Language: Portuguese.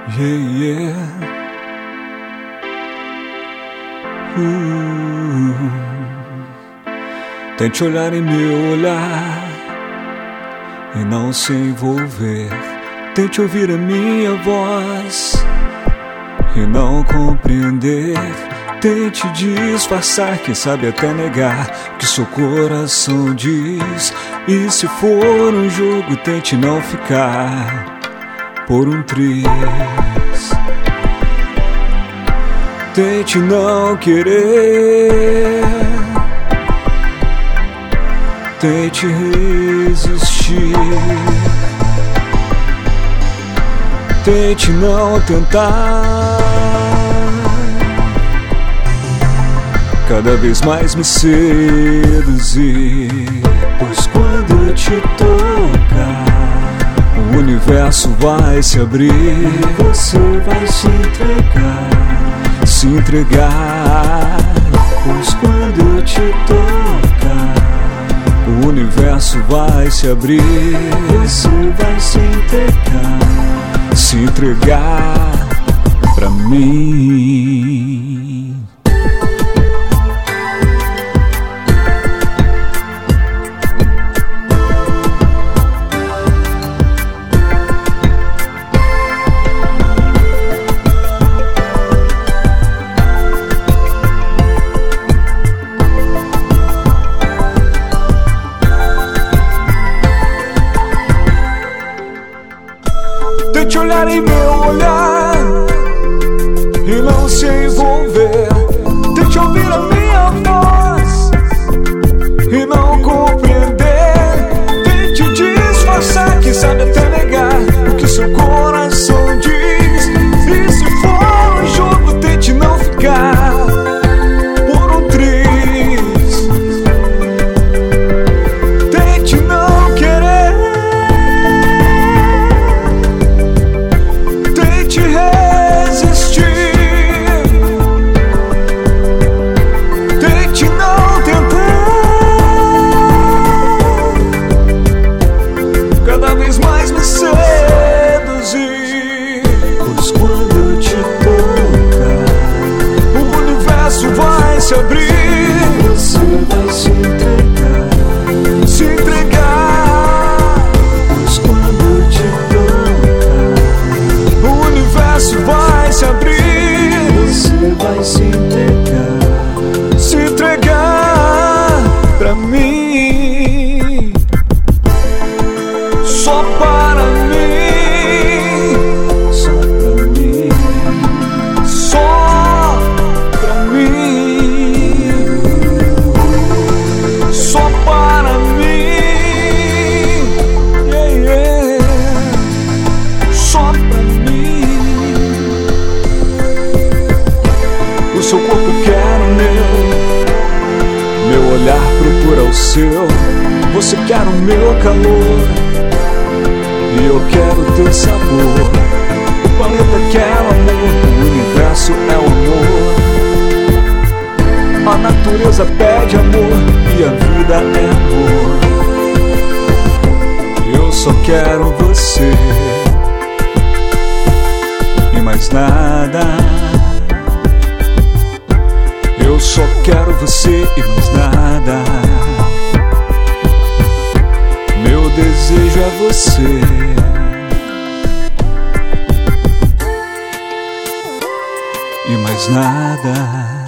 Yeah, yeah. Tente olhar em meu olhar e não se envolver. Tente ouvir a minha voz e não compreender. Tente disfarçar, quem sabe até negar o que seu coração diz. E se for um jogo, tente não ficar por um triz. Tente não querer, tente resistir, tente não tentar. Cada vez mais me seduzir, pois quando eu te tocar, o universo vai se abrir e você vai se entregar. Se entregar, pois quando eu te tocar, o universo vai se abrir. Você vai se entregar pra mim. Tente olhar em meu olhar e não se envolver. Tente ouvir a minha voz e não compreender. Tente disfarçar, quem sabe até negar o que seu coração diz. E se for um jogo, tente não ficar por um triz. Tente não querer, se abrir, você vai se entregar, se entregar. Pois quando eu te tocar, o universo vai se abrir. Você vai se entregar pra mim, só para mim, só pra mim, só pra mim. Seu corpo quer o meu olhar procura o seu. Você quer o meu calor e eu quero teu sabor. O planeta quer amor, o universo é o amor. A natureza pede amor e a vida é amor. Eu só quero você e mais nada. Eu só quero você e mais nada. Meu desejo é você e mais nada.